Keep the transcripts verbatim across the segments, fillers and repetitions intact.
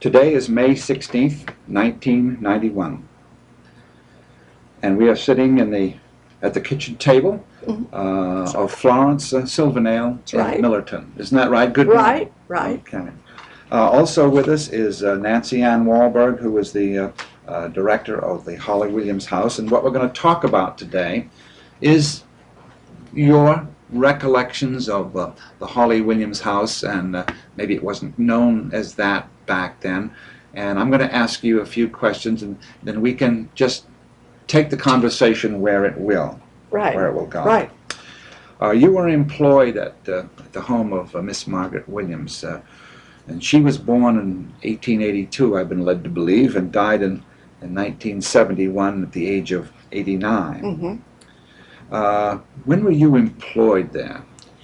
Today is May sixteenth, nineteen ninety-one, and we are sitting in the at the kitchen table uh, of Florence uh, Silvernail in Right. Millerton. Isn't that right? Good. Right, right. Okay. Uh, also with us is uh, Nancy Ann Wahlberg, who is the uh, uh, director of the Holly Williams House, and what we're going to talk about today is your recollections of uh, the Holly Williams House, and uh, maybe it wasn't known as that back then. And I'm going to ask you a few questions, and then we can just take the conversation where it will, Right. where it will go. Right. Uh, you were employed at, uh, at the home of uh, Miss Margaret Williams, uh, and she was born in eighteen eighty-two, I've been led to believe, and died in, in nineteen seventy-one at the age of eighty-nine. Mm-hmm. Uh, when were you employed there?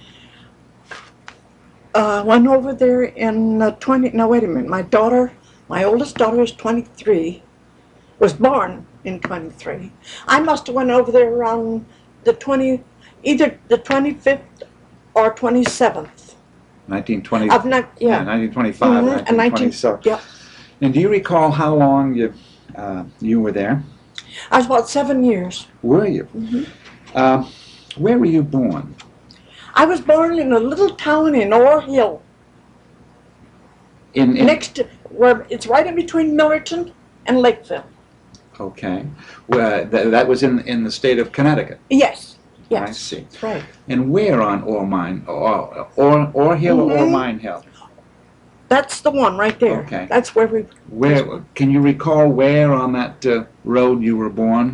Uh, went over there in uh, twenty. No, wait a minute. My daughter, my oldest daughter, is twenty-three. Was born in twenty-three. I must have went over there around the twenty, either the twenty-fifth or twenty-seventh. nineteen twenty. Of not, yeah. nineteen twenty-five, Mhm, and nineteen twenty-seven. Yep. And do you recall how long you uh, you were there? I was about seven years. Were you? Mm-hmm. Uh, where were you born? I was born in a little town in Orr Hill, In, in next to where it's right in between Millerton and Lakeville. Okay. Well, th that was in in the state of Connecticut. Yes. Yes. I see. Right. And where on Orr Mine, or or Orr Hill or Orr Mhm. Mine Hill? That's the one right there. Okay. That's where we. Where can you recall where on that uh, road you were born?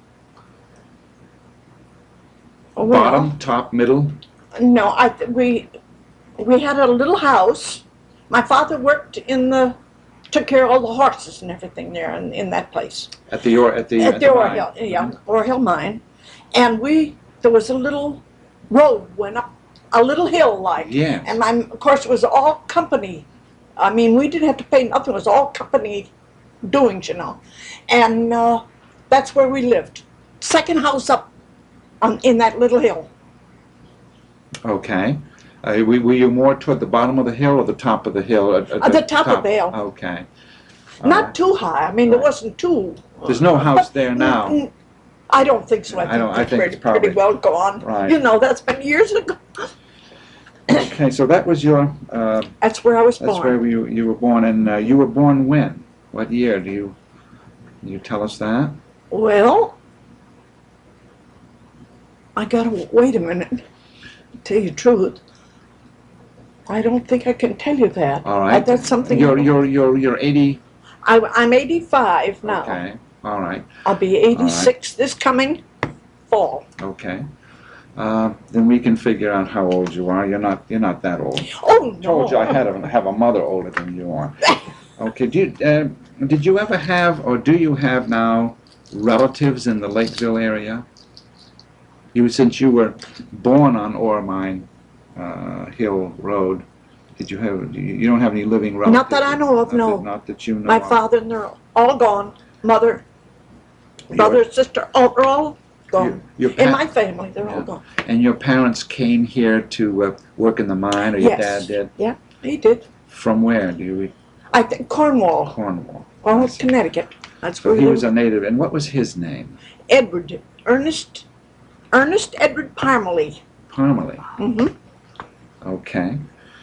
Oh, well, Bottom, top, middle. No, I th- we we had a little house. My father worked in the took care of all the horses and everything there in, in that place At the Orr at the at the Orr mine. Hill, yeah, Orr Hill mine, and we there was a little road went up a little hill like, Yes. and I'm of course it was all company. I mean, we didn't have to pay nothing. It was all company doings, you know, and uh, that's where we lived. Second house up on in that little hill. Okay. Uh, were, were you more toward the bottom of the hill or the top of the hill? At, At the top of the hill. Okay. All Not right. too high. I mean, there Right. wasn't too. There's no house but- there now. Mm, I don't think so. I I think, don't- I it's think pretty, it's probably- pretty well gone. Right. You know, that's been years ago. Okay, so that was your. Uh, That's where I was that's born. where you you were born, and uh, you were born when? What year? Do you do you tell us that? Well, I gotta wait a minute. To tell you the truth, I don't think I can tell you that. All right. That's something. You're you're you're you're eighty. I, I'm eighty-five now. Okay. All right. I'll be eighty-six this coming fall. Okay. Uh, then we can figure out how old you are. You're not you're not that old. Oh no! I told you I had a, have a mother older than you are. Okay. Do you, uh, did you ever have, or do you have now, relatives in the Lakeville area? You, since you were born on Orr Mine uh, Hill Road, did you have? You you don't have any living relatives? Not that I know of, Not no. that- Not that you know. My of. father and they're all gone. Mother, Your- brother, sister, all, they're all gone. Your, your In pa- my family, they're all Yeah. gone. And your parents came here to uh, work in the mine, or your Yes. dad did? Yeah, he did. From where? Do you? I think Cornwall, Cornwall. or Connecticut. That's So where he he was a native. And what was his name? Edward, Ernest, Ernest Edward Parmalee. Parmalee. Mm-hmm. Okay.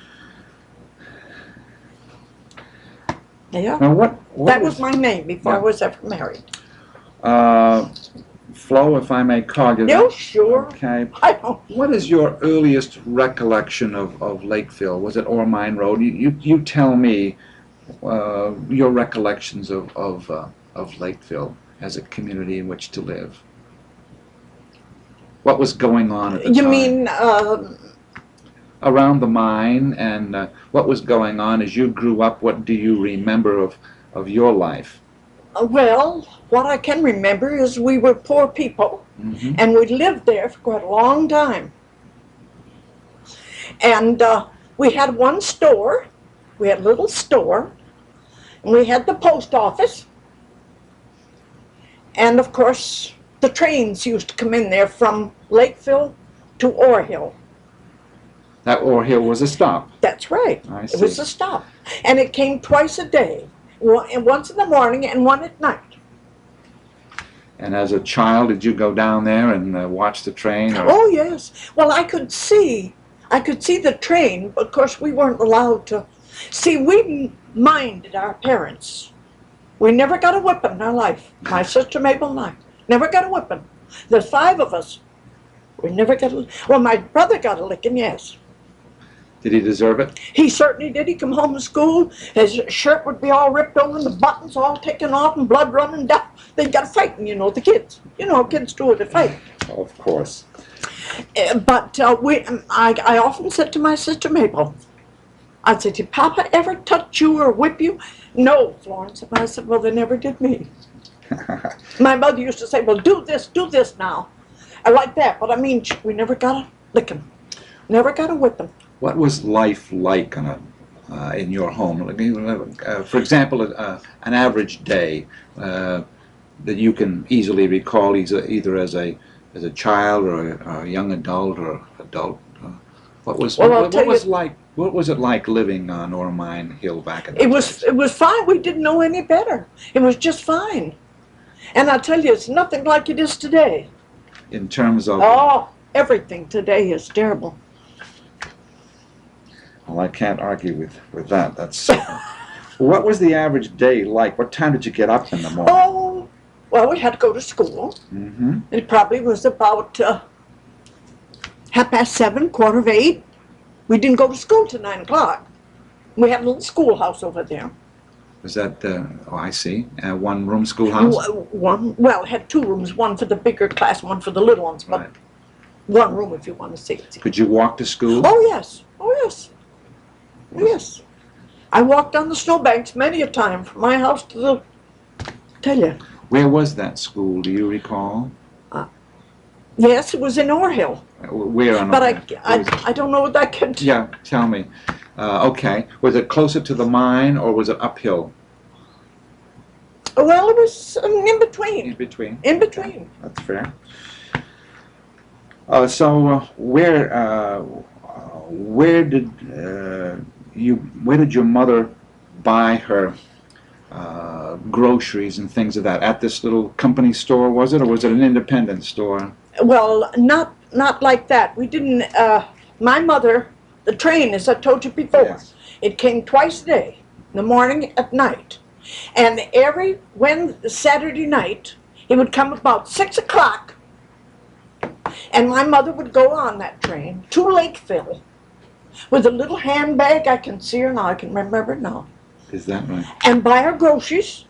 Yeah. Now what? what That was my name before I Yeah. was ever married. Uh, Flo, if I may call you No, that. sure. Okay. I don't. What is your earliest recollection of, of Lakeville? Was it Orr Mine Road? You you, you tell me uh, your recollections of of uh, of Lakeville as a community in which to live. What was going on at the You time? mean, uh, Around the mine, and uh, what was going on as you grew up? What do you remember of of your life? well, what I can remember is we were poor people. Mm-hmm. And we lived there for quite a long time. And uh, we had one store, we had a little store, and we had the post office. And of course, the trains used to come in there from Lakeville to Orr Hill. That Ore Hill was a stop. That's right. I It was see. a stop. And it came twice a day, one, and once in the morning and one at night. And as a child, did you go down there and uh, watch the train? Or? Oh, yes. Well, I could see, I could see the train, but of course we weren't allowed to. See, we minded our parents. We never got a whipping in our life. My sister Mabel and I never got a whipping. The five of us, we never got a, well, my brother got a licking, yes. Did he deserve it? He certainly did. He'd come home from school, his shirt would be all ripped open, the buttons all taken off and blood running down. They got fighting, you know, the kids. You know how kids do it, they fight. Of course. Uh, but uh, we, I, I often said to my sister Mabel, I'd say, did Papa ever touch you or whip you? No, Florence. And I said, well, they never did me. My mother used to say, well, do this, do this now. I like that, but I mean, we never got a licking. Never got a whipping. What was life like on a, uh, in your home? Like, uh, for example, uh, an average day uh, that you can easily recall, either, either as a as a child or a, or a young adult or adult. Uh, what was Well, I'll what, tell what was you- like? What was it like living on Ormine Hill back in those It was, days? it was fine. We didn't know any better. It was just fine. And I tell you, it's nothing like it is today. In terms of, Oh, everything today is terrible. well, I can't argue with with that. That's. What was the average day like? What time did you get up in the morning? Oh, well, we had to go to school. Mm-hmm. It probably was about uh, half past seven, quarter of eight. We didn't go to school till nine o'clock. We had a little schoolhouse over there. Was that? Uh, oh, I see. Uh, one room schoolhouse. W- One, well, it had two rooms, one for the bigger class, one for the little ones, but Right. one room if you want to see it. Could you walk to school? Oh, yes, oh, yes, oh, yes. I walked on the snowbanks many a time from my house to the, tell you, Where was that school? Do you recall? yes, it was in Ore Hill, Uh, Where on? but I, Where I, was- I don't know what that can. Yeah, tell me. Uh, okay. Was it closer to the mine or was it uphill? Well, it was um, in In between, between. in between. That's fair. Uh, so uh, where uh, where did uh, you where did your mother buy her uh, groceries and things of that? At this little company store, was it, or was it an independent store? Well, not not like that. We didn't. Uh, my mother, the train, as I told you before, Yes. it came twice a day, in the morning, at night, and every when Saturday night it would come about six o'clock, and my mother would go on that train to Lakeville with a little handbag. I can see her now. I can remember now, Is that right? and buy her groceries.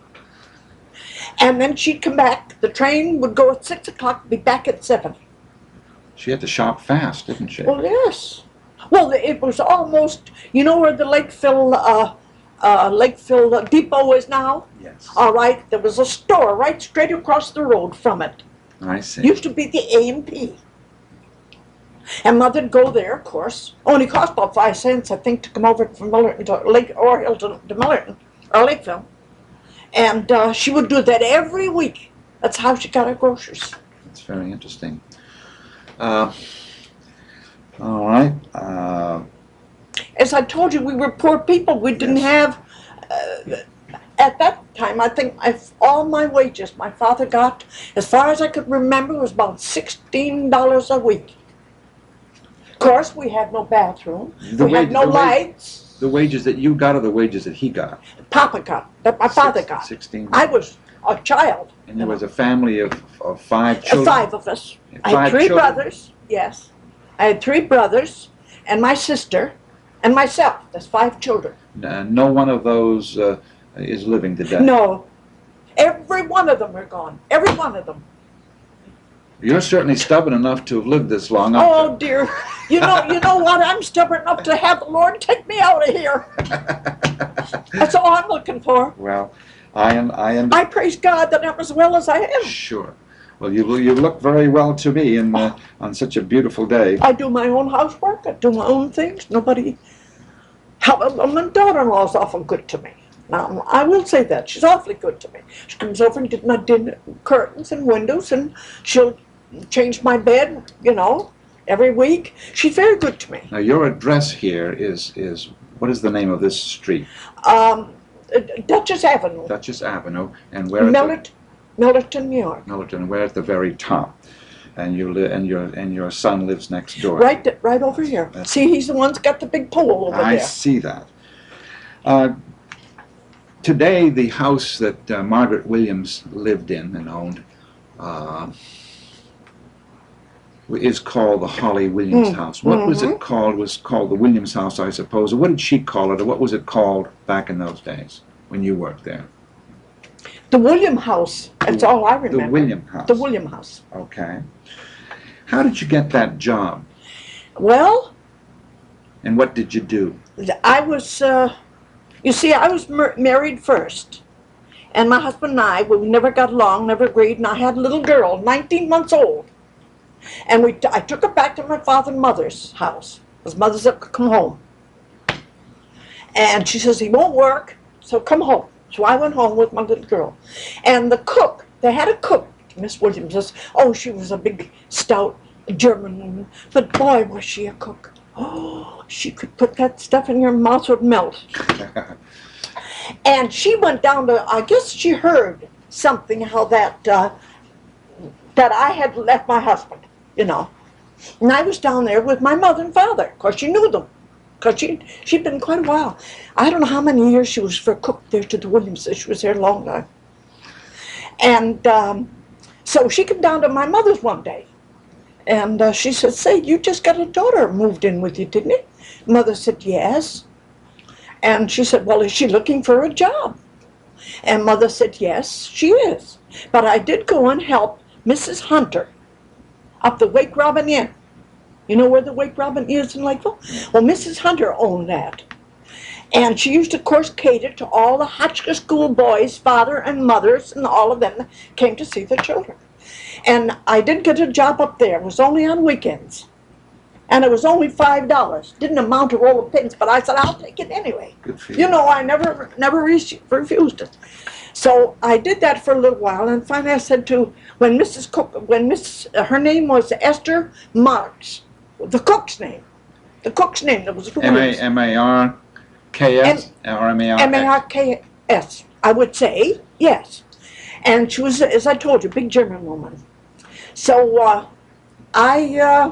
And then she'd come back. The train would go at six o'clock, be back at seven. She had to shop fast, didn't she? Well, yes. Well, it was almost, you know where the Lakeville, uh, uh, Lakeville Depot is now? Yes. All right, there was a store right straight across the road from it. I see. Used to be the A and P. And Mother'd go there, of course. Only cost about five cents, I think, to come over from Millerton to Lake or Hill to, to Millerton or Lakeville. And uh, she would do that every week. That's how she got her groceries. That's very interesting. Uh, all right. Uh, As I told you, we were poor people. We didn't Yes. have, uh, at that time, I think I, all my wages my father got, as far as I could remember, was about sixteen dollars a week. Of course, we had no bathroom. The we wage- had no the wage- lights. the wages that you got or the wages that he got? Papa got, that my father Six- got. Sixteen. I was a child. And there was a family of, of five Uh, children. Five of us. I had Five three children. brothers, yes. I had three brothers, and my sister, and myself. That's five children. Uh, no one of those uh, is living today. No. Every one of them are gone. Every one of them. You're certainly stubborn enough to have lived this long. Oh dear. You know, you know what? I'm stubborn enough to have the Lord take me out of here. That's all I'm looking for. Well, I am. I am. I praise God that I'm as well as I am. Sure. Well, you you look very well to me, in uh, on such a beautiful day. I do my own housework. I do my own things. Nobody. How, my daughter-in-law is awful good to me. Now, I will say that. She's awfully good to me. She comes over and did my dinner, curtains and windows, and she'll change my bed, you know, every week. She's very good to me. Now, your address here is, is what is the name of this street? Um, Duchess Avenue, Duchess Avenue, and where at the, Millerton, Millerton, New York. Millerton, where at the very top. And you li- and your and your son lives next door. Right, th- right over here. That's- See, he's the one that's got the big pole over I there. see that. Uh, today, the house that uh, Margaret Williams lived in and owned uh, is called the Holly Williams Mm. house. What was Mhm. it called? It was called the Williams house, I suppose. Or what did she call it, or what was it called back in those days when you worked there? The William House. That's all I remember. The William house. The William House. Okay. How did you get that job, Well, and what did you do? I was, uh, you see, I was mar- married first. And my husband and I, we never got along, never agreed, and I had a little girl, nineteen months old. And we, t- I took her back to my father and mother's house, because mother said, come home. And she says, he won't work, so come home. So I went home with my little girl. And the cook, they had a cook, Miss Williams, says, oh, she was a big, stout German woman, but boy, was she a cook. Oh, she could put that stuff in your mouth would melt. And she went down to, I guess she heard something, how that, uh, that I had left my husband, you know. And I was down there with my mother and father, because she knew them. Because she, she'd been quite a while. I don't know how many years she was for cook there to the Williamses. She was there a long time. And um, so she came down to my mother's one day. And uh, she said, say, you just got a daughter moved in with you, didn't you? Mother said, yes. And she said, well, is she looking for a job? And mother said, yes, she is. But I did go and help Missus Hunter up the Wake Robin Inn. You know where the Wake Robin is in Lakeville? Well, Missus Hunter owned that. And she used to, of course, cater to all the Hotchkiss School boys, father and mothers, and all of them that came to see the children. And I did get a job up there. It was only on weekends. And it was only five dollars. Didn't amount to roll of pins, but I said, I'll take it anyway. Good for you. You know, I never never re- refused it. So I did that for a little while, and finally I said to, when Missus Cook, when Miss, uh, her name was Esther Marks, the cook's name. The cook's name, that was M A M A R K S or M A R X? M A R K S, I would say, yes. And she was, as I told you, a big German woman. So uh, I, uh,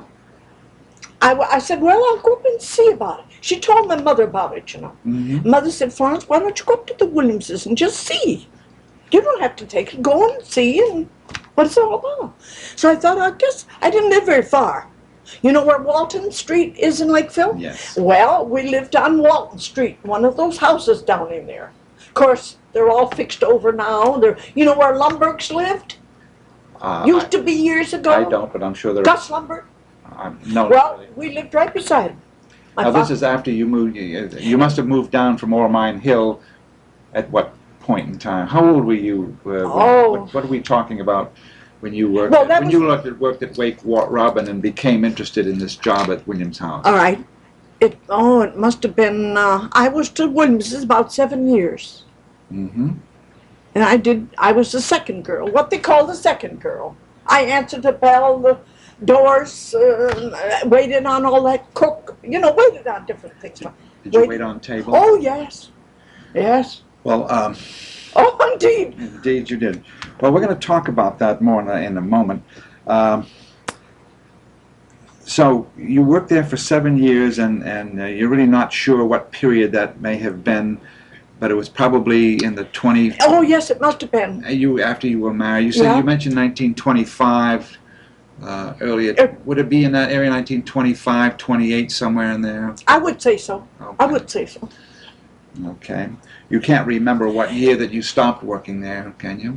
I, w- I said, well, I'll go up and see about it. She told my mother about it, you know. Mm-hmm. Mother said, Florence, why don't you go up to the Williamses and just see? You don't have to take it. Go and see and what it's all about. So I thought, I guess I didn't live very far. You know where Walton Street is in Lakeville? Yes. Well, we lived on Walton Street, one of those houses down in there. Of course, they're all fixed over now. They're, you know where Lumbergs lived? Uh, Used I, to be years ago. I don't, but I'm sure there. Gus Lumberg. I'm, no. Well, we lived right beside him. My Now this fa- is after you moved. You, you must have moved down from Ormine Hill. At what point in time? How old were you? Uh, when- Oh. What, what are we talking about when you worked? Well, at, that when was- you worked at, worked at Wake Wa- Robin and became interested in this job at Williams House. All right. It oh, it must have been. Uh, I was to Williams's about seven years, Mm-hmm. and I did. I was the second girl, what they call the second girl. I answered the bell, the doors, uh, waited on all that cook. You know, waited on different things. Did you Wait- wait on table? Oh yes, yes. Well, um, Oh indeed. indeed you did. Well, we're going to talk about that more in a, in a moment. Um, so you worked there for seven years, and and uh, you're really not sure what period that may have been, but it was probably in the twenty. Oh yes, it must have been. Uh, You after you were married. You said Yeah. you mentioned nineteen twenty-five uh, earlier. Uh, Would it be in that area, nineteen twenty-five, twenty-eight, somewhere in there? I would say so. Okay. I would say so. Okay. You can't remember what year that you stopped working there, can you?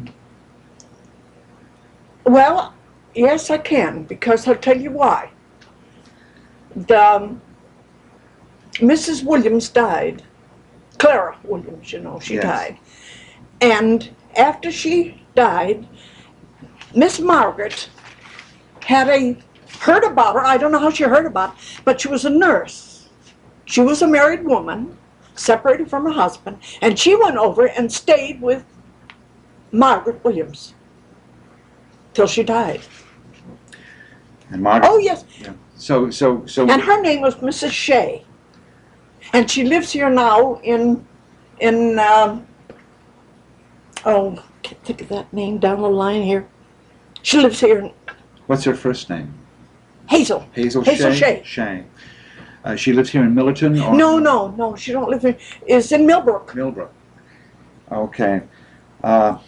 Well, yes, I can, because I'll tell you why. The, um, Missus Williams died. Clara Williams, you know, she Yes. died. And after she died, Miss Margaret had a, heard about her, I don't know how she heard about it, but she was a nurse. She was a married woman, separated from her husband, and she went over and stayed with Margaret Williams till she died. And Margaret. Oh, yes. Yeah. So so so. And her name was Missus Shea. And she lives here now in, in, um, oh, can't think of that name down the line here. She lives here in What's her first name? Hazel. Hazel, Hazel Shea. Shea. Shea. Uh, she lives here in Millerton, or No, no, no, she don't live here. It's in Millbrook. Millbrook. Okay. Uh,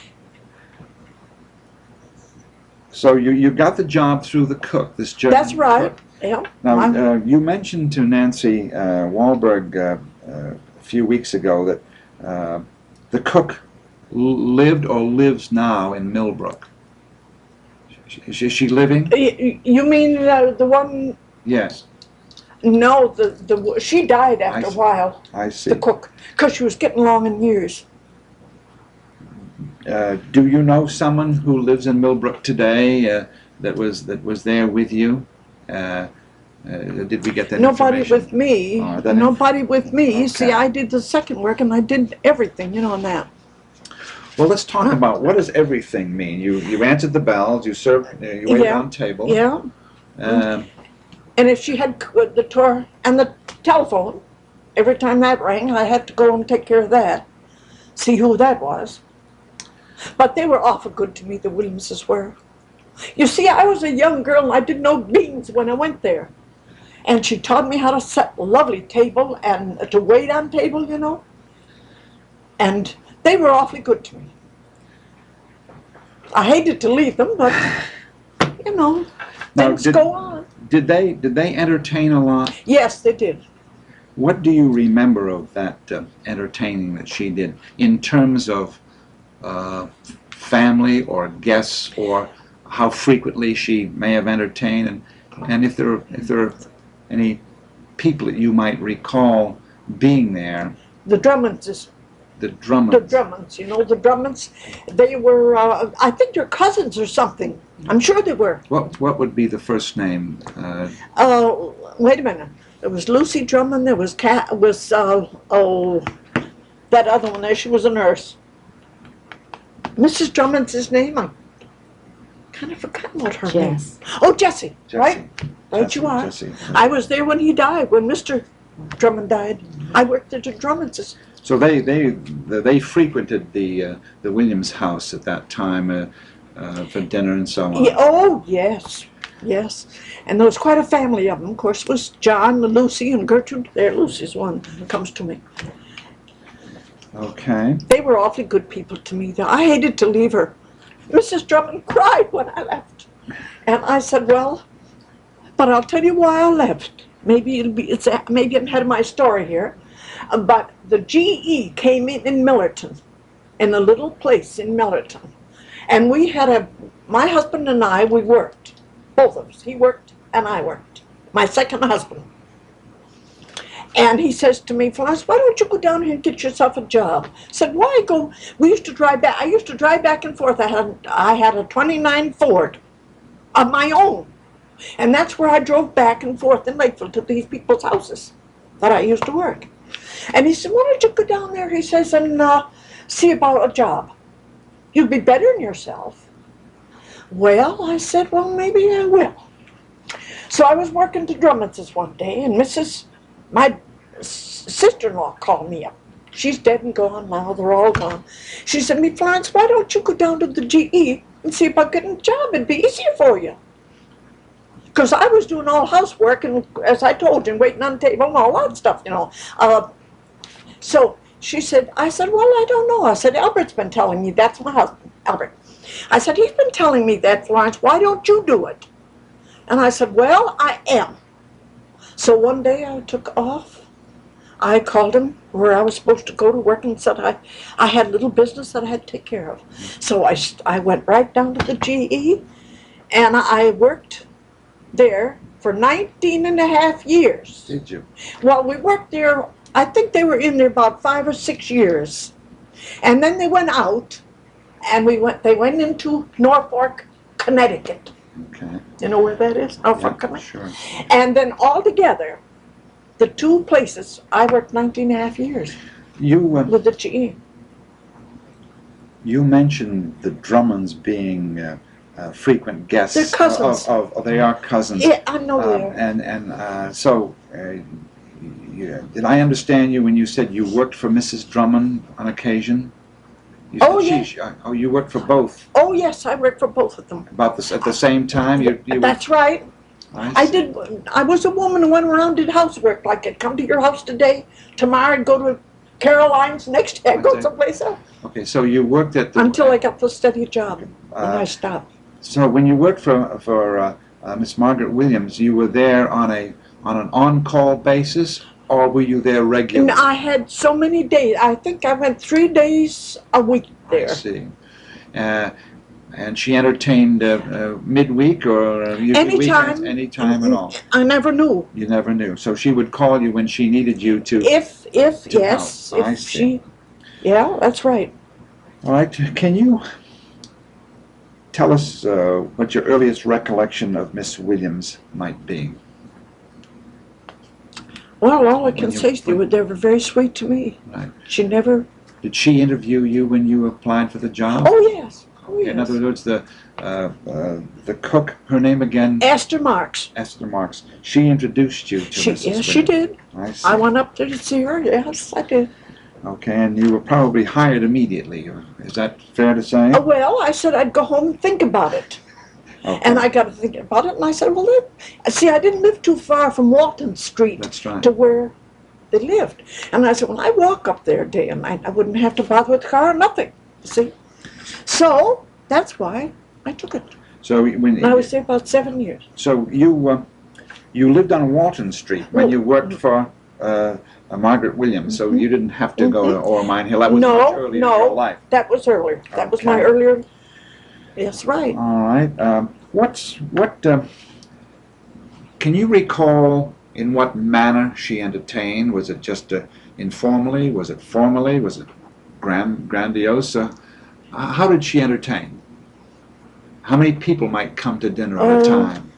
so you you got the job through the cook, this German That's right. cook. Yeah. Now I'm- uh, you mentioned to Nancy uh, Wahlberg uh, uh, a few weeks ago that uh, the cook l- lived or lives now in Millbrook. Is, is she living? Y- You mean uh, the one? Yes, No, the the she died after I a see. while. I see. The cook, because she was getting long in years. Uh, do you know someone who lives in Millbrook today uh, that was that was there with you? Uh, uh, did we get that Nobody information? with me. Oh, that Nobody with me. Okay. See, I did the second work and I did everything, you know, on that. Well, let's talk about what does everything mean. You you answered the bells. You served. Uh, you waited Yeah. on table. Yeah. Um, And if she had c- the tour and the telephone, every time that rang, I had to go and take care of that, see who that was. But they were awful good to me, the Williamses were. You see, I was a young girl and I didn't know beans when I went there. And she taught me how to set a lovely table and to wait on table, you know. And they were awfully good to me. I hated to leave them, but, you know, Now, things did- go on. did they did they entertain a lot? Yes, they did. What do you remember of that uh, entertaining that she did in terms of uh, family or guests, or how frequently she may have entertained, and and if there if there are any people that you might recall being there? The Drummonds, is- The Drummonds. the Drummonds, you know, the Drummonds, they were, uh, I think they're cousins or something. I'm sure they were. What what would be the first name? Uh, Uh, wait a minute. There was Lucy Drummond, there was Cat, was, uh, oh, that other one there, she was a nurse. Missus Drummond's his name, I kind of forgotten what her name. Jess. Oh, Jessie, Jessie. right? Right Jessie, you are. Jessie. I was there when he died, when Mister Drummond died. I worked at the Drummonds'. So they they they frequented the uh, the Williams house at that time uh, uh, for dinner and so on. Yeah, oh, yes, yes. And there was quite a family of them. Of course, it was John, Lucy, and Gertrude. There, Lucy's one that comes to me. Okay. They were awfully good people to me. though. I hated to leave her. Missus Drummond cried when I left. And I said, well, but I'll tell you why I left. Maybe it'll be, it's a, maybe I'm ahead of my story here. Uh, But the G E came in in Millerton, in a little place in Millerton. And we had a, my husband and I, we worked. Both of us. He worked and I worked. My second husband. And he says to me, Florence, why don't you go down here and get yourself a job? I said, why go? We used to drive back. I used to drive back and forth. I had, I had a twenty-nine Ford of my own. And that's where I drove back and forth in Lakeville to these people's houses that I used to work. And he said, why don't you go down there, he says, and uh, see about a job. You'd be bettering yourself. Well, I said, well, maybe I will. So I was working to Drummonds' one day, and Missus my s- sister-in-law called me up. She's dead and gone now, they're all gone. She said to me, Florence, why don't you go down to the G E and see about getting a job? It'd be easier for you. Because I was doing all housework, and as I told you, waiting on the table and all that stuff, you know. Uh, so she said, I said, well, I don't know. I said, Albert's been telling me, that's my husband, Albert. I said, he's been telling me that, Florence, why don't you do it? And I said, well, I am. So one day I took off. I called him where I was supposed to go to work and said I, I had a little business that I had to take care of. So I, st- I went right down to the G E, and I worked there for nineteen and a half years. Did you? Well, we worked there, I think they were in there about five or six years. And then they went out, and we went, they went into Norfolk, Connecticut. Okay. You know where that is? Norfolk, Yeah, Connecticut. sure. And then all together, the two places, I worked nineteen and a half years You uh, with the G E. you mentioned the Drummonds being uh, uh, frequent guests. They're cousins. Of, of, of, they are cousins. Yeah, I know they Um, are. and and uh, so, uh, you, did I understand you when you said you worked for Missus Drummond on occasion? You said Oh, she, yeah. she- oh, you worked for both Oh, yes, I worked for both of them. about this at the same time. You, you That's right. I see. did. I was a woman who went around did housework. Like I'd come to your house today, tomorrow I'd go to Caroline's, next day I'd go Okay. someplace else. Okay, so you worked at the Until I got the steady job, and uh, I stopped. So when you worked for for uh, uh, Miss Margaret Williams, you were there on a on an on-call basis, or were you there regularly? And I had so many days. I think I went three days a week I there. see. Uh, and she entertained uh, uh, midweek or uh, usually Anytime. weekends, any time at all. I never knew. You never knew. So she would call you when she needed you to. If, if, To yes, help. I if see. she, yeah, that's right. All right. Can you tell us uh, what your earliest recollection of Miss Williams might be? Well, all I can When you- say is they were, they were very sweet to me. Right. She never, Did she interview you when you applied for the job? oh yes, oh In yes. other words, the uh, uh, the cook, her name again, Esther Marks. Esther Marks. She introduced you to She, Missus yes, she Williams. did. I see. I went up there to see her, yes, I did. Okay, and you were probably hired immediately. Is that fair to say? Uh, well, I said I'd go home and think about it. Okay. And I got to thinking about it, and I said, well, then, see, I didn't live too far from Walton Street That's right. to where they lived. And I said, well, I walk up there day and night. I wouldn't have to bother with the car or nothing, you see. So that's why I took it. So when And I was there about seven years. so you uh, you lived on Walton Street when you worked for uh, uh, Margaret Williams. So you didn't have to go to Ore Mine Hill. That was No, much earlier in no. your life. That was earlier. That was my Okay. earlier, yes, right. All right. Um, what's what? Um, can you recall in what manner she entertained? Was it just uh, informally? Was it formally? Was it grand grandiose? Uh, how did she entertain? How many people might come to dinner at a Uh, time?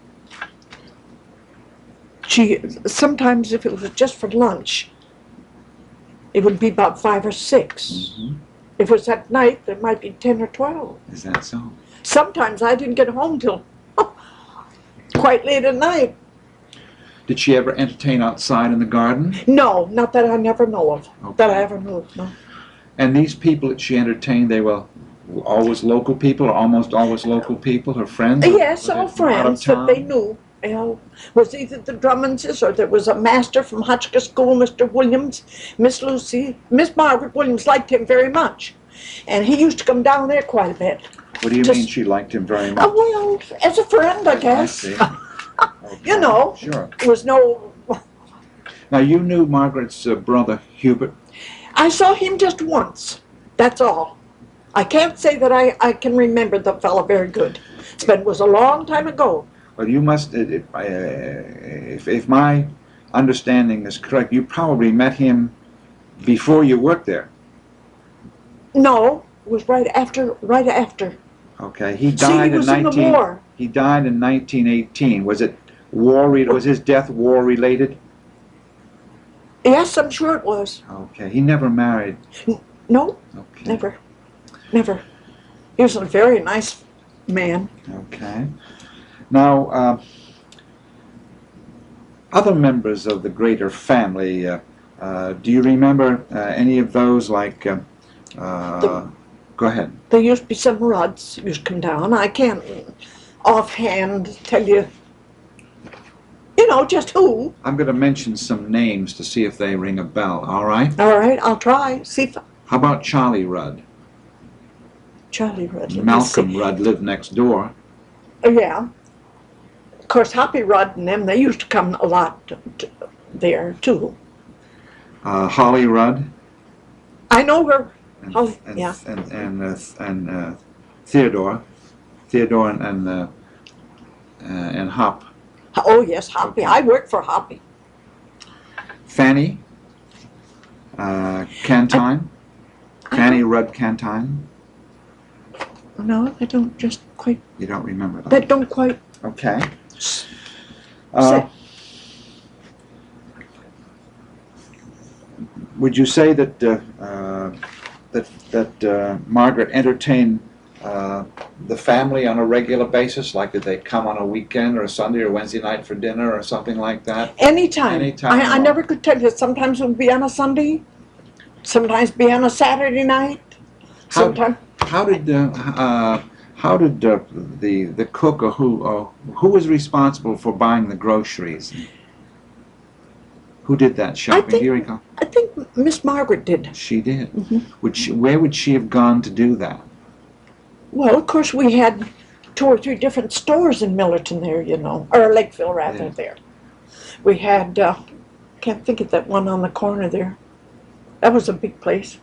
She, sometimes if it was just for lunch, it would be about five or six. Mhm. If it was at night, there might be ten or twelve. Is that so? Sometimes I didn't get home till quite late at night. Did she ever entertain outside in the garden? No, not that I never know of. That I Okay. ever knew of, no. And these people that she entertained, they were always local people, or almost always local people, her friends? Yes, Were they all from out of friends that they town? knew. You know, was either the Drummondses or there was a master from Hotchkiss School, Mister Williams, Miss Lucy. Miss Margaret Williams liked him very much. And he used to come down there quite a bit. What do you Just- mean she liked him very much? Oh, well, as a friend, I guess. see. You Okay, know. Sure. There was no... Now, you knew Margaret's uh, brother, Hubert. I saw him just once. That's all. I can't say that I, I can remember the fellow very good. It's been, it was a long time ago. Well, you must, if, if, I, uh, if, if my understanding is correct, you probably met him before you worked there. No, it was right after, right after. Okay, he See, died he was in in the nineteen. war. He died in nineteen eighteen. Was it war? Re- was his death war related? Yes, I'm sure it was. Okay, he never married. No, Okay. never, never. He was a very nice man. Okay. Now, uh, other members of the greater family, uh, uh, do you remember uh, any of those? Like, uh, uh, The- go ahead. There used to be some Rudds used to come down. I can't offhand tell you, you know, just who. I'm going to mention some names to see if they ring a bell. All right. All right, I'll try. See if How about Charlie Rudd? Charlie Rudd. let me Malcolm see. Rudd lived next door. Oh, yeah. Of course, Hoppy Rudd and them, they used to come a lot to, to, there, too. Uh, Holly Rudd. I know her. And, Holly, and, yeah. and and uh, and uh, Theodore, Theodore and and, uh, uh, and Hop, Oh, yes, Hoppy. Okay. I worked for Hoppy. Fanny, uh, Cantine, I Fanny Rudd Cantine. No, I don't just quite, You don't remember that? that don't quite, Okay. Uh, Say- would you say that uh, uh, that that uh, Margaret entertained uh, the family on a regular basis? Like, did they come on a weekend or a Sunday or Wednesday night for dinner or something like that? Anytime. Anytime. I, I never could tell you. Sometimes it would be on a Sunday, sometimes be on a Saturday night. How, Sometimes. how did uh, uh, how did uh, the the cook or who uh, who was responsible for buying the groceries? Who did that shopping? think- Do you recall? I think Miss Margaret did. She did. Mhm. Would she, where would she have gone to do that? Well, of course, we had two or three different stores in Millerton there, you know, or Lakeville rather Yeah. there. We had, uh, can't think of that one on the corner there. That was a big place.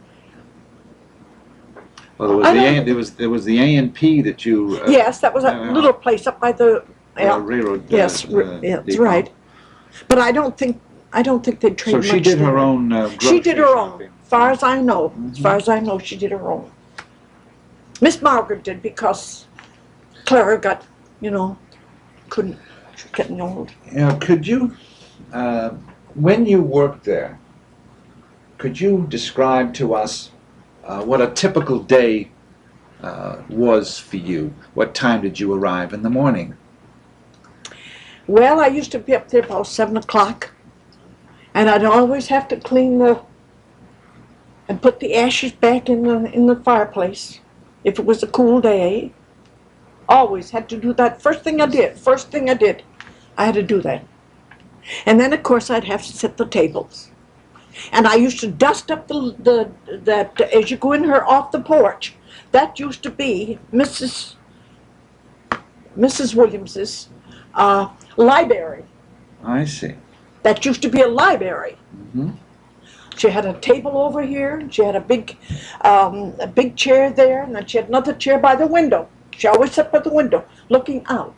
Well, there was I the don't- A, there was there was the A and P that you. Uh, Yes, that was a uh, little place up by the, uh, yeah, railroad. yes, uh, r- uh, yeah, that's depot. right. But I don't think, I don't think they trade So much she did her there. own. Uh, She did grocery her own, shopping. as far as I know. As Mhm. far as I know, she did her own. Miss Margaret did because Clara got, you know, couldn't, she was getting old. You know, could you, uh, when you worked there, could you describe to us uh, what a typical day uh, was for you? What time did you arrive in the morning? Well, I used to be up there about seven o'clock, and I'd always have to clean the and put the ashes back in the in the fireplace if it was a cool day. Always had to do that. First thing I did. First thing I did, I had to do that. And then, of course, I'd have to set the tables. And I used to dust up the the that as you go in her off the porch. That used to be Missus Missus Williams's uh, library. I see. That used to be a library. hmm She had a table over here, and she had a big, um, a big chair there, and then she had another chair by the window. She always sat by the window, looking out.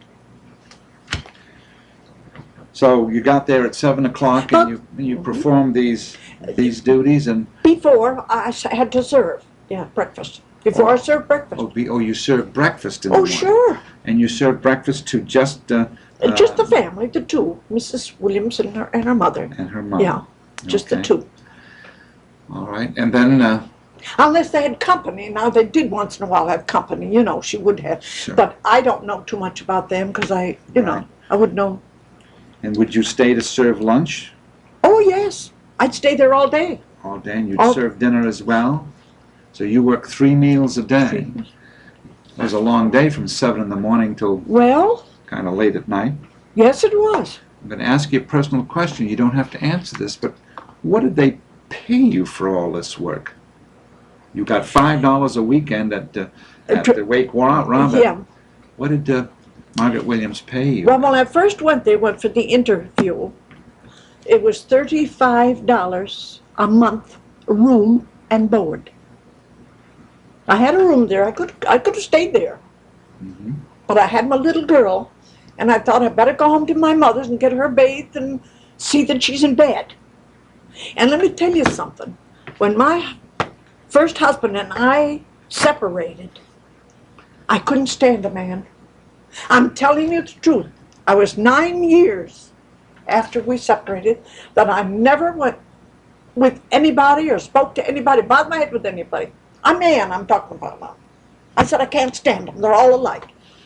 So you got there at seven o'clock, But- and you and you performed these these duties, and Before I s- had to serve, yeah, breakfast. Before I served breakfast. oh, be, oh you served breakfast in the Oh, morning. sure. And you served breakfast to just uh, Uh, Just the uh, family, the two, Missus Williams and her and her mother. and her mom. Yeah, just the Okay. two. All right, and then uh, Unless they had company. Now they did once in a while have company. You know, she would have. sure. But I don't know too much about them because I, you know, Right. I would know. And would you stay to serve lunch Oh yes, I'd stay there all day. all day, and you'd All- serve dinner as well? So you work three meals a day. It was a long day from seven in the morning till Well, kind of late at night. yes, it was. I'm going to ask you a personal question. You don't have to answer this, but what did they pay you for all this work? You got five dollars a weekend at uh, at tr- the Wake Wa- Robin. Yeah. What did uh, Margaret Williams pay you? Well, when I first went there, went for the interview, it was thirty-five dollars a month, room and board. I had a room there. I could I could have stayed there, Mhm. but I had my little girl, and I thought I'd better go home to my mother's and get her bathed and see that she's in bed. And let me tell you something. When my first husband and I separated, I couldn't stand a man. I'm telling you the truth. I was nine years after we separated that I never went with anybody or spoke to anybody, bothered my head with anybody. A man I'm talking about now. I said I can't stand them. They're all alike.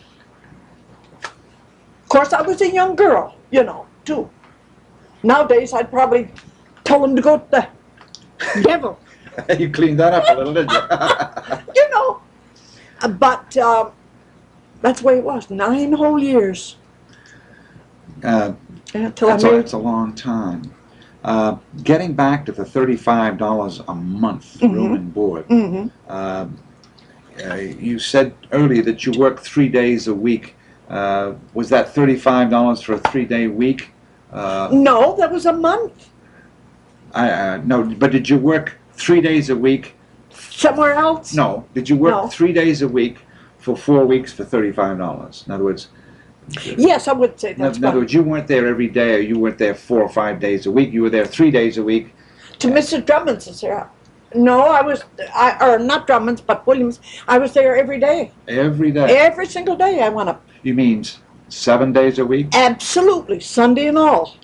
Of course, I was a young girl, you know, too. Nowadays, I'd probably tell them to go to the devil, You cleaned that up a little, didn't you? you know. Uh, But um, that's the way it was. Nine whole years uh, until I that's, a, married. that's a long time. Uh, getting back to the thirty-five dollars a month room Mhm. and board, Mm-hmm. uh, uh, you said earlier that you work three days a week. Uh, was that thirty-five dollars for a three-day week? Uh, No, that was a month I, uh, no, but did you work three days a week? somewhere else. No. Did you work No. three days a week for four weeks for thirty-five dollars? In other words, Yes, I would say in that's in other right. words, you weren't there every day, or you weren't there four or five days a week. You were there three days a week. To Missus Drummond's is there. No, I was, I, or not Drummond's, but Williams. I was there every day. Every day. Every single day I went up. You mean s- seven days a week? Absolutely, Sunday and all.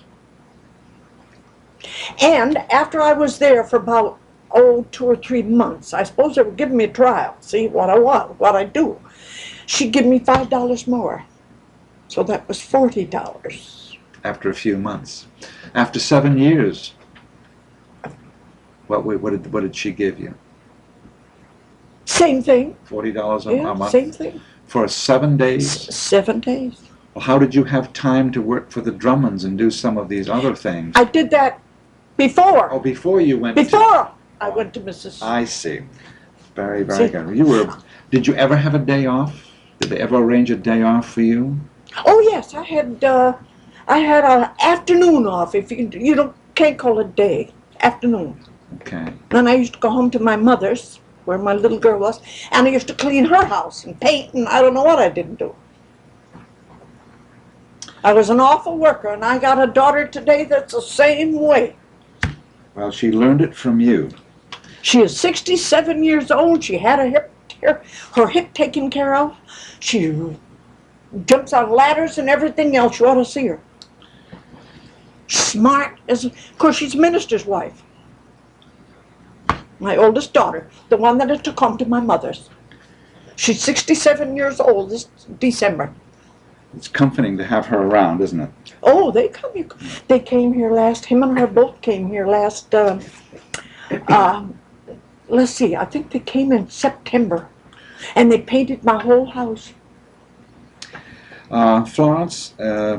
And after I was there for about, oh, two or three months, I suppose they were giving me a trial, see what I want, what I do. she'd give me five dollars more. So that was forty dollars. After a few months. After seven years, what, wa- what, did, what did she give you? Same thing. forty dollars a, Yeah, a month? same thing. For seven days? S- seven days. Well, how did you have time to work for the Drummonds and do some of these other things? I did that before. Oh, before you went to... Before I went to Missus I see. Very, very See? good. You were... Did you ever have a day off? Did they ever arrange a day off for you? Oh yes, I had uh, I had an afternoon off. If you you don't can't call it day, afternoon. Okay. Then I used to go home to my mother's, where my little girl was, and I used to clean her house and paint, and I don't know what I didn't do. I was an awful worker, and I got a daughter today that's the same way. Well, she learned it from you. She is sixty-seven years old. She had a hip, her, her hip taken care of. She jumps on ladders and everything else. You ought to see her. Smart as, of course, she's a minister's wife. My oldest daughter, the one that I took home to my mother's. She's sixty-seven years old this December. It's comforting to have her around, isn't it? Oh, they come. They came here last. Him and her both came here last. Uh, uh, let's see. I think they came in September, and they painted my whole house. Uh, Florence, uh,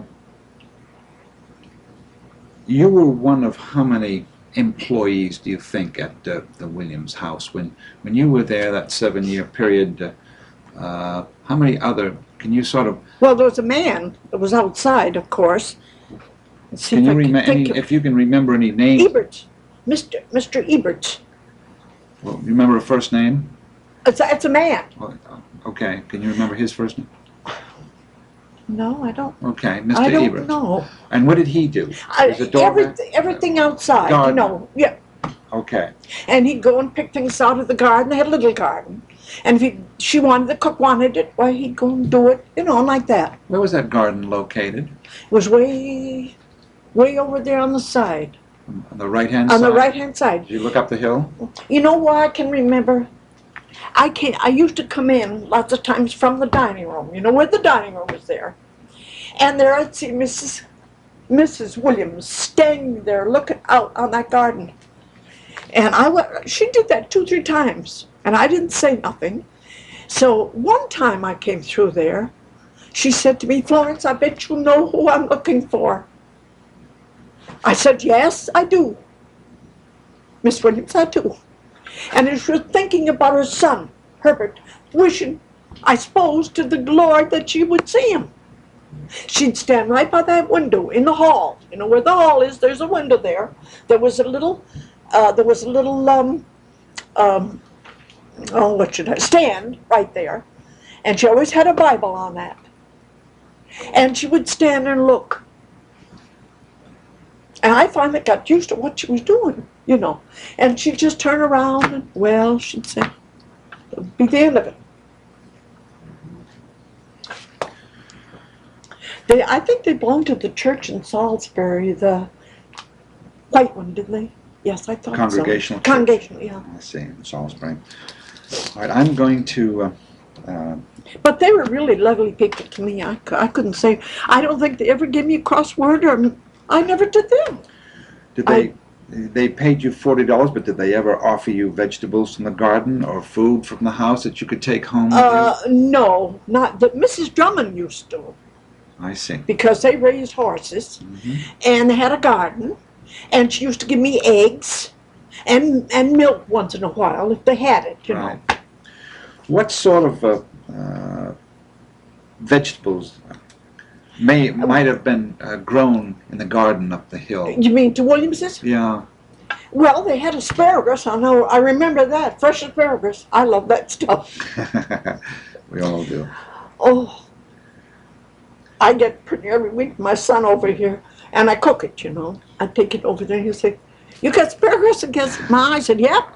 you were one of how many employees, do you think, at uh, the Williams house? When when you were there, that seven-year period, uh, uh, how many other, can you sort of, Well, there was a man that was outside, of course. Let's see can if you I remember think any, of- if you can remember any names? Eberts, Mister Mister Eberts. Well, you remember a first name? It's a, it's a man. Well, okay, can you remember his first name? No, I don't. Okay, Mister I don't Ebert. know. And what did he do? I, Was a doorman? everything, everything outside, you Garden. know. Yeah. Okay. And he'd go and pick things out of the garden. They had a little garden. And if he, she wanted, the cook wanted it, why, he'd go and do it, you know, like that. Where was that garden located? It was way, way over there on the side, On the right-hand side? on the right-hand side. Did you look up the hill? You know why I can remember? I can I used to come in lots of times from the dining room. You know where the dining room was there, and there I'd see Missus Missus Williams standing there looking out on that garden. And I went, she did that two, three times, and I didn't say nothing. So one time I came through there, she said to me, "Florence, I bet you know who I'm looking for." I said, "Yes, I do. Miss Williams, I do." And she was thinking about her son, Herbert, wishing, I suppose, to the Lord that she would see him. She'd stand right by that window in the hall. You know where the hall is, there's a window there. There was a little, uh, there was a little, um, um, oh, what should I, stand right there. And she always had a Bible on that. And she would stand and look. And I finally got used to what she was doing, you know. And she'd just turn around and, well, she'd say, it'll be the end of it. They, I think they belonged to the church in Salisbury, the white one, didn't they? Yes, I thought Congregational so. church. Congregational, yeah. I see, in Salisbury. All right, I'm going to, uh, uh, But they were really lovely people to me. I, cou- I couldn't say, I don't think they ever gave me a crossword, or I never did them. did they, they paid you forty dollars, but did they ever offer you vegetables from the garden or food from the house that you could take home with Uh, no, not that Missus Drummond used to, you? I see. because they raised horses, Mhm. and they had a garden, and she used to give me eggs and and milk once in a while if they had it, you know. Right. What sort of uh, uh, vegetables may might have been uh, grown in the garden up the hill? You mean to Williams's? Yeah. Well, they had asparagus. I know. I remember that fresh asparagus. I love that stuff. We all do. Oh, I get pretty every week. My son over here, and I cook it. You know, I take it over there. He'll say, "You got asparagus against mine?" I said, "Yeah."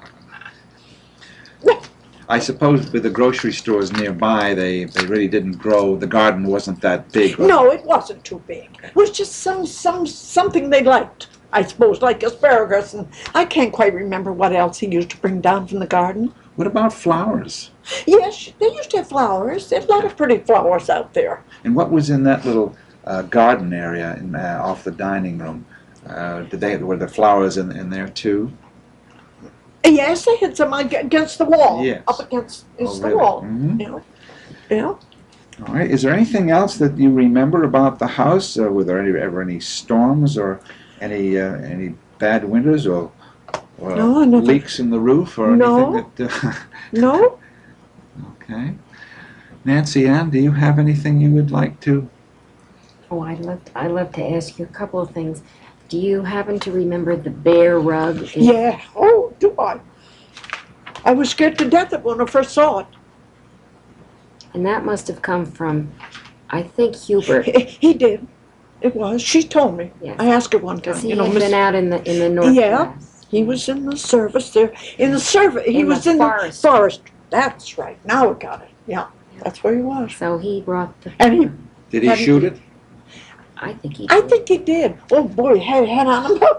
I suppose with the grocery stores nearby, they, they really didn't grow. The garden wasn't that big. was it? No, it wasn't too big. It was just some some something they liked, I suppose, like asparagus, and I can't quite remember what else he used to bring down from the garden. What about flowers? Yes, they used to have flowers. There's a lot of pretty flowers out there. And what was in that little uh, garden area in, uh, off the dining room? Uh, did they were the flowers in in there too? Yes, they had some ag- against the wall. Yes. Up against, against Oh, the really? wall. Mhm. You know? Yeah. All right. Is there anything else that you remember about the house? Uh, were there any, ever any storms or any uh, any bad winters or, or No, I never- leaks in the roof or No. anything that? Uh, No? okay. Nancy Ann, do you have anything you would like to? Oh, I'd love, to, I'd love to ask you a couple of things. Do you happen to remember the bear rug? in- Yeah. Oh, do I? I was scared to death of it when I first saw it. And that must have come from, I think, Hubert. He, he did. It was. She told me. Yes. I asked her one time. Because he You know, had Miss, been out in the, in the Northwest. he was in the service there. In the service. He In the was in forest. the forest. That's right. Now I got it. Yeah. That's where he was. So he brought the... And he, Did he Hadn't shoot he- it? I think he I did. think he did. Oh boy, he had a head on him.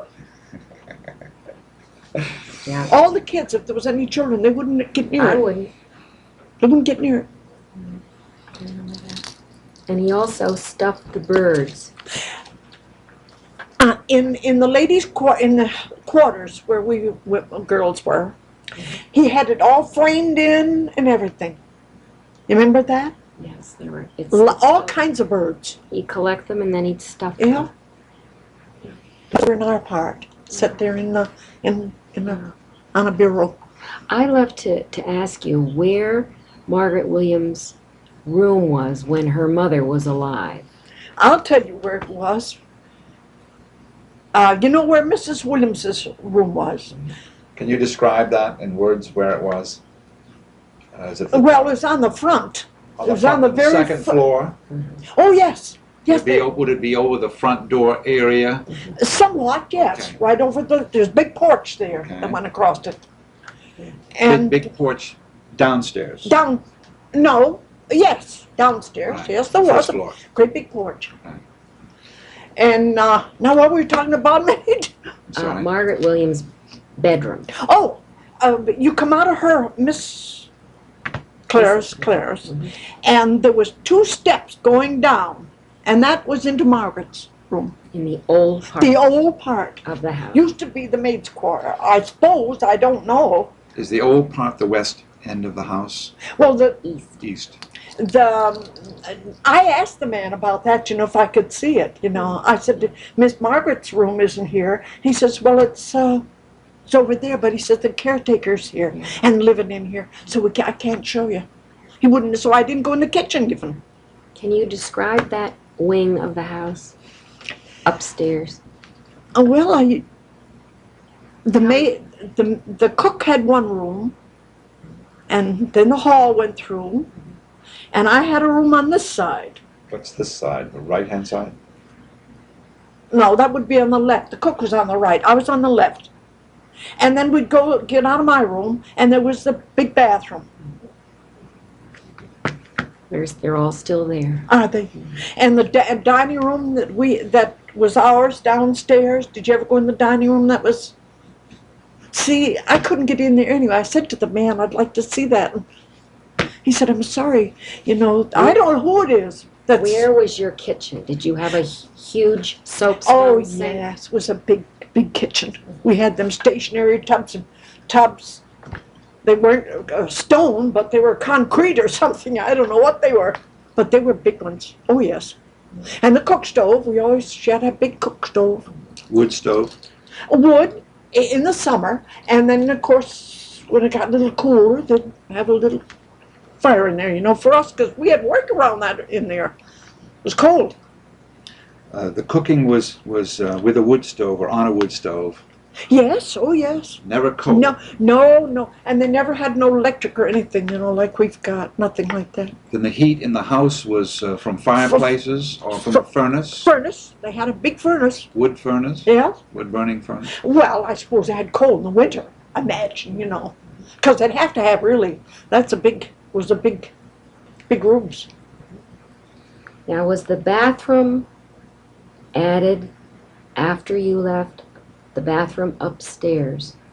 Yeah. All the kids, if there was any children, they wouldn't get near I it. wouldn't. They wouldn't get near it. remember that. And he also stuffed the birds. Uh, in in the ladies' qu- in the quarters where we where girls were, he had it all framed in and everything. You remember that? Yes, there were. It's, L- it's- all kinds of birds. He'd collect them and then he'd stuff Yeah. them. They were in our part, set there in the in in the on a bureau. I'd love to, to ask you where Margaret Williams' room was when her mother was alive. I'll tell you where it was. Uh, you know where Missus Williams's room was? Can you describe that in words where it was? Uh, is it the, Well, it was on the front. on it the was on front- the very second fr- floor? Oh yes, yes. Would it, be, they- o- would it be over the front door area? Somewhat, yes. Okay. Right over the there's a big porch there Okay. that went across it. And big, big porch downstairs. down, no, yes, downstairs. Right. Yes, there First was a floor. great big porch. Right. And uh, now what were we talking about, Nate? Uh, Sorry. Margaret Williams' bedroom. Oh, uh, you come out of her Miss Claire's, Claire's, and there was two steps going down, and that was into Margaret's room. In the old part The old part of the house. used to be the maid's quarter. I suppose, I don't know. Is the old part the west end of the house? Well, the East. East. the um, I asked the man about that, you know, if I could see it. You know, I said, Miss Margaret's room isn't here. He says, well, it's uh, it's over there, but he says the caretaker's here and living in here, so we ca- I can't show you. He wouldn't, so I didn't go in the kitchen even. Can you describe that wing of the house? Upstairs. Oh, well, I the maid, the the cook had one room, and then the hall went through, and I had a room on this side. What's this side? The right hand side? No, that would be on the left. The cook was on the right. I was on the left. And then we'd go get out of my room, and there was the big bathroom. There's, they're all still there. Are they? And the di- dining room that we that was ours downstairs. Did you ever go in the dining room? That was. See, I couldn't get in there anyway. I said to the man, "I'd like to see that." And he said, "I'm sorry. You know, I don't know who it is." That's, Where was your kitchen? Did you have a hu- huge soap Oh stone sink? yes, it was a big, big kitchen. We had them stationary tubs and tubs. They weren't uh, stone, but they were concrete or something. I don't know what they were, but they were big ones. Oh yes, and the cook stove. We always she had a big cook stove, Wood stove. wood i- in the summer, and then of course when it got a little cooler, they'd have a little fire in there. You know, for us because we had work around that in there. It was cold. Uh, the cooking was was uh, with a wood stove or on a wood stove. Yes, oh yes. Never cold. No, no, no. And they never had no electric or anything, you know, like we've got. Nothing like that. Then the heat in the house was uh, from fireplaces or from a furnace, Furnace. They had a big furnace. wood furnace, Yeah. wood burning furnace. Well, I suppose they had cold in the winter. Imagine, you know. Because they'd have to have really, that's a big, was a big, big rooms. Now, was the bathroom added after you left? The bathroom upstairs,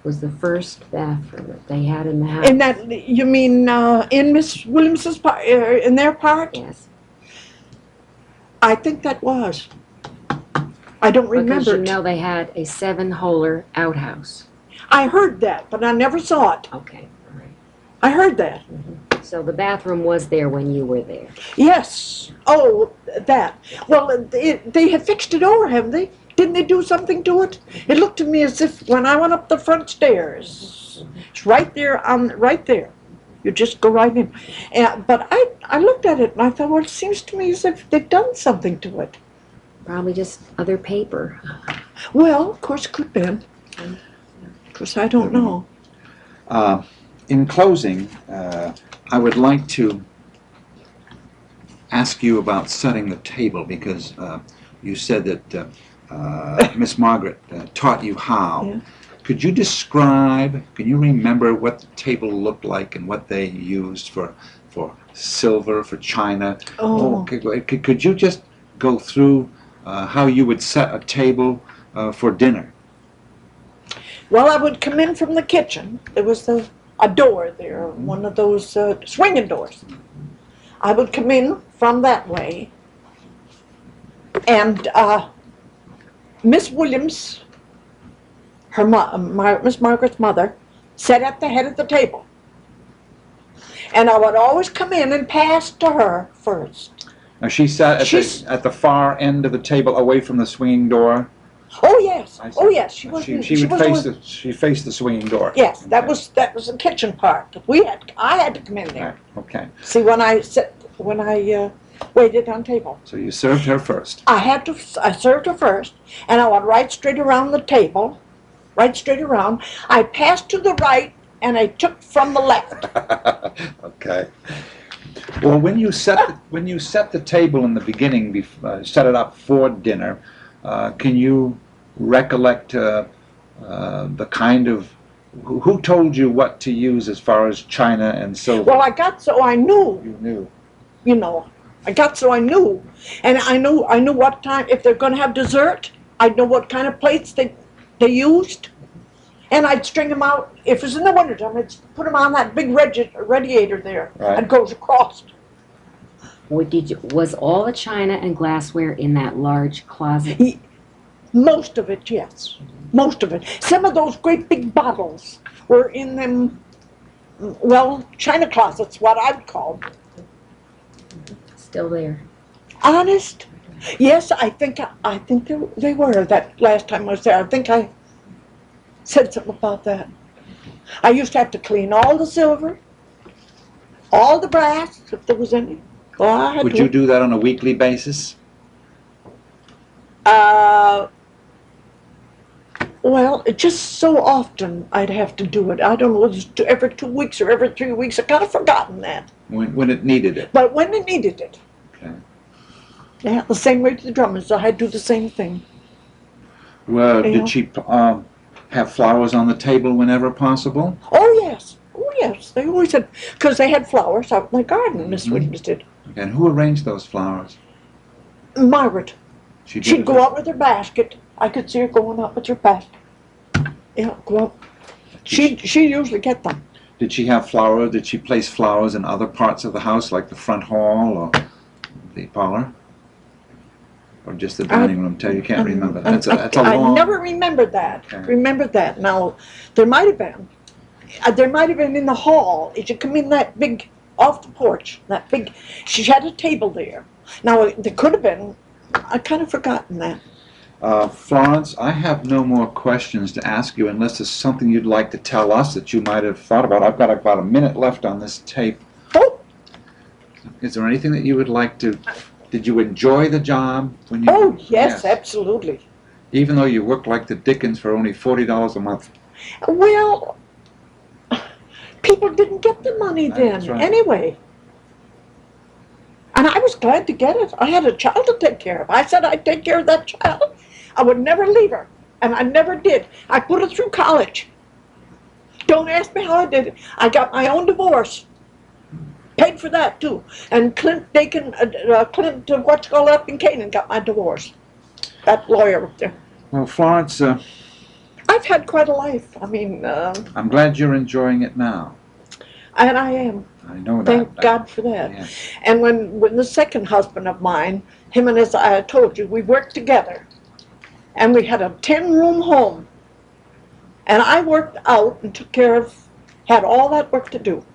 was the first bathroom that they had in the house? In that, you mean uh, in Miss Williams's part, uh, in their part? Yes. I think that was. I don't Because remember. you it. know they had a seven-holer outhouse. I heard that, but I never saw it. Okay, all right. I heard that. So the bathroom was there when you were there. Yes. Oh, that. Well, they, they had fixed it over, haven't they? Didn't they do something to it? It looked to me as if when I went up the front stairs, it's right there, on, right there. You just go right in. And, but I, I looked at it and I thought, well, it seems to me as if they've done something to it. Probably just other paper. Well, of course, it could have been. Of course, I don't know. Uh, in closing, uh, I would like to ask you about setting the table because uh, you said that uh, uh, Miss Margaret uh, taught you how. Yeah. Could you describe, can you remember what the table looked like and what they used for for silver, for china? Oh. could, could, could you just go through uh, how you would set a table uh, for dinner? Well, I would come in from the kitchen. There was a, a door there, one of those uh, swinging doors. I would come in from that way, and uh, Miss Williams, her mo- Mar- Miss Margaret's mother, sat at the head of the table. And I would always come in and pass to her first. Now she sat at She's- the, at the far end of the table away from the swinging door. Oh yes, I see. oh yes, she was. She, she would was face always- the she faced the swinging door. Yes, that Okay. was that was the kitchen part. We had I had to come in there. Right, okay. See, when I sit, when I uh, waited on table, So you served her first. I had to. I served her first, and I went right straight around the table, right straight around. I passed to the right, and I took from the left. Okay. Well, when you set the, when you set the table in the beginning, bef- uh, set it up for dinner, uh, can you recollect uh, uh, the kind of who, who told you what to use as far as china and silver? Well, I got so I knew, You knew. you know, I got so I knew, and I knew I knew what time if they're going to have dessert. I'd know what kind of plates they they used. And I'd string them out. If it was in the wintertime, I'd put them on that big regi- radiator there. Right. And goes across. Or did you, was all the china and glassware in that large closet? He- Most of it, yes. Most of it. Some of those great big bottles were in them, well, china closets, what I'd call. Still there. Honest? Yes, I think I think they, they were that last time I was there. I think I said something about that. I used to have to clean all the silver, all the brass, if there was any. Oh, I had Would to. you do that on a weekly basis? Uh, well, it just so often I'd have to do it. I don't know, it was two, every two weeks or every three weeks. I've kind of forgotten that. When, when it needed it? But when they needed it, Okay. yeah, the same way to the drummers, I had to do the same thing. Well, Yeah. did she um, have flowers on the table whenever possible? Oh, yes. Oh, yes. They always had, because they had flowers out in the garden, Miss Mhm. Williams did. And who arranged those flowers? Margaret, She did she'd it go herself? out with her basket. I could see her going out with her basket. Yeah, go out. She she usually get them. Did she have flowers? Did she place flowers in other parts of the house, like the front hall or the parlor? Or just the dining room? Tell you can't remember. That's a, Um, I, that's a I long... never remembered that. Okay. Remembered that. Now, there might have been. Uh, there might have been in the hall. As you come in that big, off the porch, that big, she had a table there. Now, there could have been. I kind of forgotten that. Uh, Florence, I have no more questions to ask you unless there's something you'd like to tell us that you might have thought about. I've got about a minute left on this tape. Oh, Is there anything that you would like to... Did you enjoy the job when you... oh yes, absolutely. Even though you worked like the dickens for only forty dollars a month. Well, people didn't get the money then That's right. anyway. And I was glad to get it. I had a child to take care of. I said I'd take care of that child. I would never leave her. And I never did. I put her through college. Don't ask me how I did it. I got my own divorce. Paid for that too. And Clint Dakin, uh, uh, Clint, uh, what's called up in Canaan, got my divorce. That lawyer up there. Well, Florence, uh, I I've had quite a life. I mean, um, I'm glad you're enjoying it now. and I am. I know that. Thank God for that. Yeah. And when, when the second husband of mine, him and his, I told you, we worked together. And we had a ten-room home. And I worked out and took care of, had all that work to do.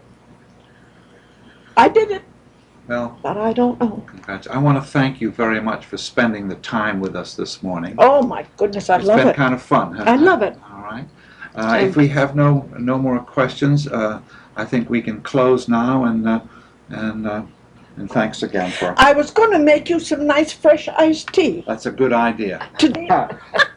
I did it, Well, but I don't know. congrats. I want to thank you very much for spending the time with us this morning. Oh, my goodness, I It's love been it. kind of fun, hasn't I it? love it. All right. Uh, if we have no no more questions, uh, I think we can close now. And uh, and uh, and thanks again for. I was going to make you some nice fresh iced tea. That's a good idea. To